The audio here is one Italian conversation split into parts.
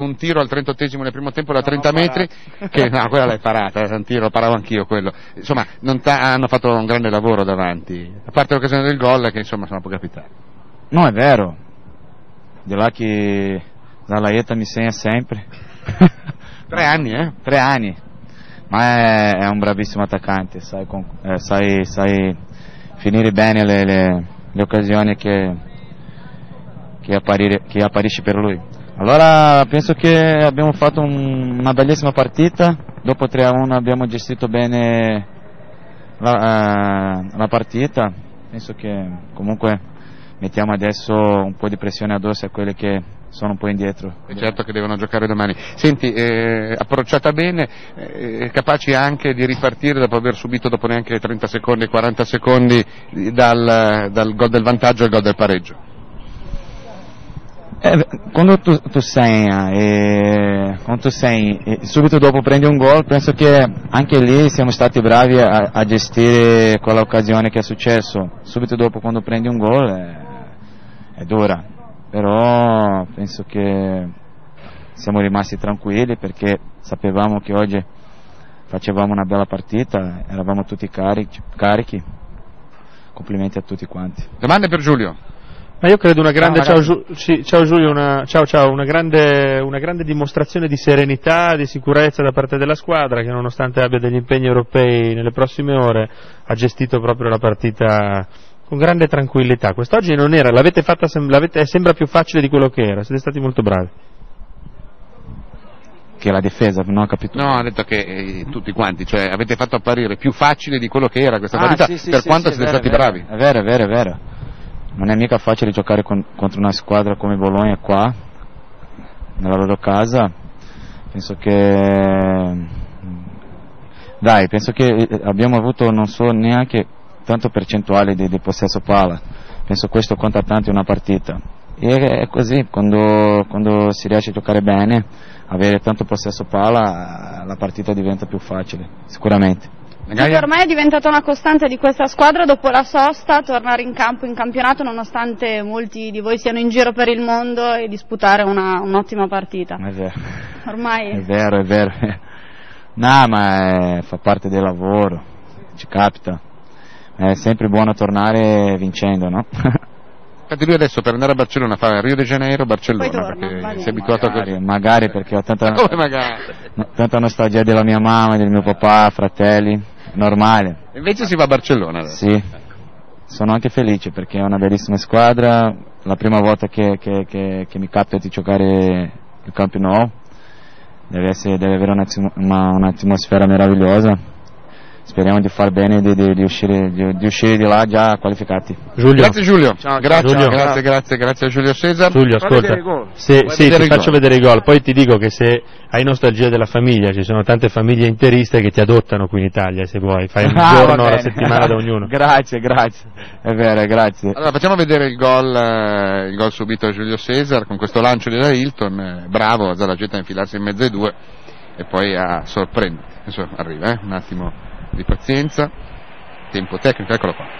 Un tiro al 38esimo nel primo tempo da 30 metri, che no, quella l'hai parata, era un tiro, lo paravo anch'io quello. Insomma, hanno fatto un grande lavoro davanti, a parte l'occasione del gol che insomma se non può capitare. No, è vero, di là che Zalaeta mi segna sempre. 3 anni, 3 anni, ma è un bravissimo attaccante, sai finire bene le occasioni che apparisce per lui. Allora penso che abbiamo fatto una bellissima partita, dopo 3-1 abbiamo gestito bene la partita, penso che comunque mettiamo adesso un po' di pressione addosso a quelli che sono un po' indietro. È certo che devono giocare domani. Senti, approcciata bene, capaci anche di ripartire dopo aver subito dopo neanche 30 secondi, 40 secondi dal gol del vantaggio al gol del pareggio. Quando tu segni e subito dopo prendi un gol, penso che anche lì siamo stati bravi a gestire quell'occasione che è successo. Subito dopo quando prendi un gol è dura, però penso che siamo rimasti tranquilli perché sapevamo che oggi facevamo una bella partita, eravamo tutti carichi. Complimenti a tutti quanti. Domande per Giulio. Ma io credo ciao Giulio, una grande dimostrazione di serenità, di sicurezza da parte della squadra che nonostante abbia degli impegni europei nelle prossime ore ha gestito proprio la partita con grande tranquillità. Quest'oggi non era, l'avete fatta, sembra più facile di quello che era, siete stati molto bravi. Che la difesa, non ho capito. No, ha detto che tutti quanti, cioè avete fatto apparire più facile di quello che era questa partita, per quanto siete stati bravi. È vero. Non è mica facile giocare contro una squadra come Bologna qua, nella loro casa. Penso che abbiamo avuto non so neanche tanto percentuale di possesso palla. Penso questo conta tanto in una partita. E è così, quando si riesce a giocare bene, avere tanto possesso palla, la partita diventa più facile, sicuramente. Ormai è diventata una costante di questa squadra dopo la sosta tornare in campo in campionato nonostante molti di voi siano in giro per il mondo e disputare un'ottima partita. È vero. Ormai è vero. No, ma fa parte del lavoro, ci capita. È sempre buono tornare vincendo, no? Infatti lui adesso per andare a Barcellona fa Rio de Janeiro, Barcellona, perché si è abituato a così. Magari perché ho tanta nostalgia della mia mamma, del mio papà, fratelli, normale. Invece si va a Barcellona adesso. Sì, sono anche felice perché è una bellissima squadra, la prima volta che mi capita di giocare il Camp Nou, deve avere un'atmosfera meravigliosa. Speriamo di far bene di uscire di là già qualificati. Grazie Giulio. Ciao, Grazie a Giulio Cesar. Giulio, ascolta. Ti faccio vedere i gol. Poi ti dico che se hai nostalgia della famiglia, ci sono tante famiglie interiste che ti adottano qui in Italia, se vuoi. Fai un giorno alla settimana da ognuno. Grazie. È vero, grazie. Allora facciamo vedere il gol subito a Giulio Cesar con questo lancio di Hilton. Bravo Zalageta a infilarsi in mezzo ai due e poi a sorprendere. Adesso arriva, un attimo di pazienza, tempo tecnico, eccolo qua.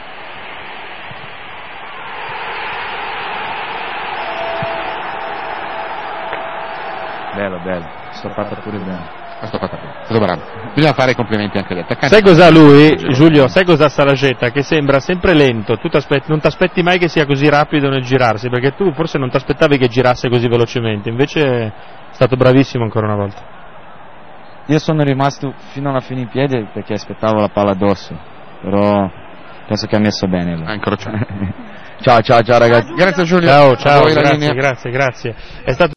Bello, sto fatta pure bene. Stato bravo. Bisogna fare i complimenti anche agli attaccanti. Sai cos'ha lui, Giulio? Sai cos'ha Salageta? Che sembra sempre lento, non ti aspetti mai che sia così rapido nel girarsi, perché tu forse non ti aspettavi che girasse così velocemente, invece è stato bravissimo ancora una volta. Io sono rimasto fino alla fine in piedi perché aspettavo la palla addosso, però penso che ha messo bene lui. Ha incrociato. Ciao ragazzi. Grazie Giulio. Ciao, grazie. È stato